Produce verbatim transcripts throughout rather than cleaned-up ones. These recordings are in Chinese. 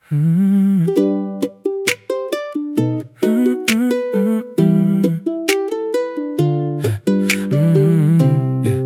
嗯嗯嗯嗯嗯嗯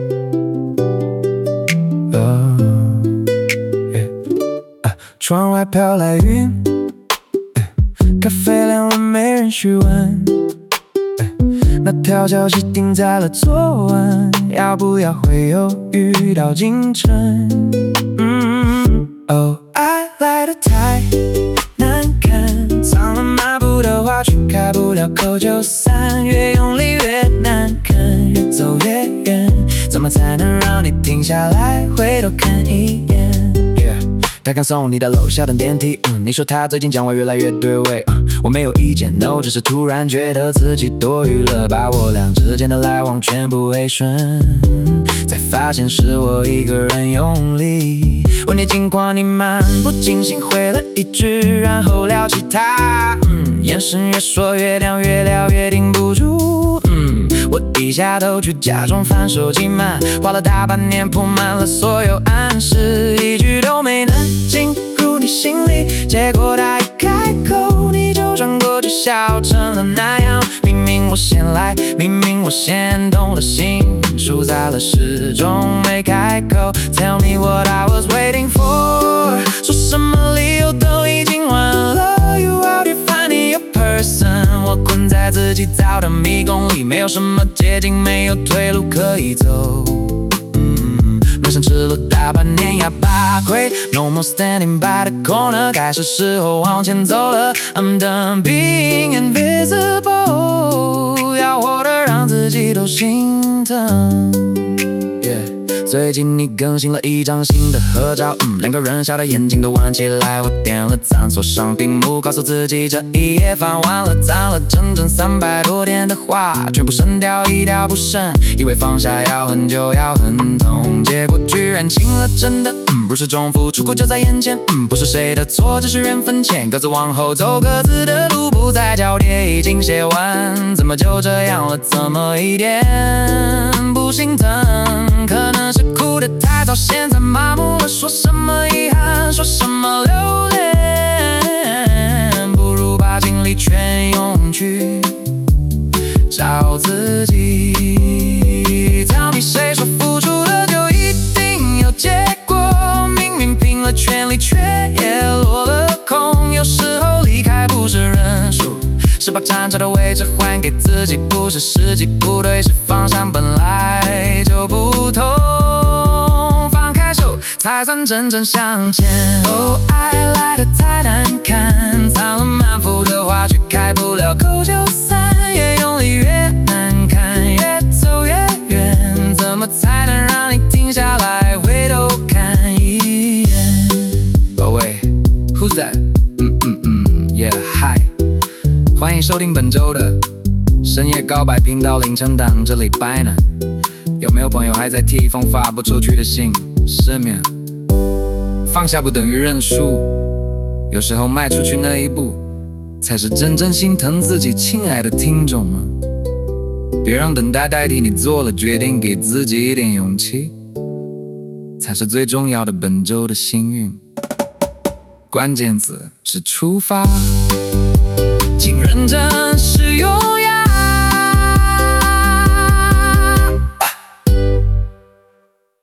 Oh yeah 窗外飘来云，咖啡凉了没人询问，那条消息定在了昨晚，要不要会犹豫到清晨？嗯哦，爱来得太难看，藏了满腹的话却开不了口就散，越用力越难啃，越走越远，怎么才能让你停下来回头看一眼？ Yeah 他刚送你到楼下的电梯，嗯，你说他最近讲话越来越对味，嗯，我没有意见 ，no， 只是突然觉得自己多余了，把我俩之间的来往全部微顺，才发现是我一个人用力。问你近况，你漫不经心回了一句，然后聊起他，嗯，眼神越说越亮，越聊越顶不住，嗯，我低下头去假装翻手机慢，花了大半年铺满了所有暗示，一句都没能进入你心里，结果他一开口你就转过去笑成了那样，明明我先来，明明我先动了心，输在了始终没开口 Tell me what I was waiting for， 说什么理由都已经晚了， You out here finding your person， 我困在自己造的迷宫里，没有什么捷径，没有退路可以走，嗯，人生吃了大半年哑巴亏， No more standing by the corner， 该是时候往前走了， I'm done being invisible， 要活得让自己都心疼。最近你更新了一张新的合照，嗯，两个人笑的眼睛都弯起来，我点了赞，锁上屏幕，告诉自己这一页翻完了，攒了整整三百多天的话，全部删掉一条不剩，以为放下要很久要很痛，结果居然亲了真的，嗯，不是重复，出国就在眼前，嗯，不是谁的错，只是缘分浅，各自往后走各自的路，不再交叠，已经写完，怎么就这样了，怎么一点不心疼，可能是哭得太早，现在麻木了，说什么遗憾，说什么留恋，不如把精力全用去找自己。Tell me， 谁说付出了就一定有结果？明明拼了全力，却也落了空。有时候离开不是认输，是把站着的位置还给自己，不是时机不对，是方向本来就不同，放开手才算真正向前。哦，爱来得太难看，藏了满腹的话却开不了口就散，越用力越难看，越走越远，怎么才能让你停下来回头看一眼？ Oh wait, who's that？ 嗯嗯嗯 Yeah, hi，欢迎收听本周的深夜告白频道凌晨档，这礼拜呢，有没有朋友还在替一封发不出去的信失眠？放下不等于认输，有时候迈出去那一步，才是真正心疼自己亲爱的听众们。别让等待代替你做了决定，给自己一点勇气，才是最重要的本周的幸运。关键词是出发，请认真使用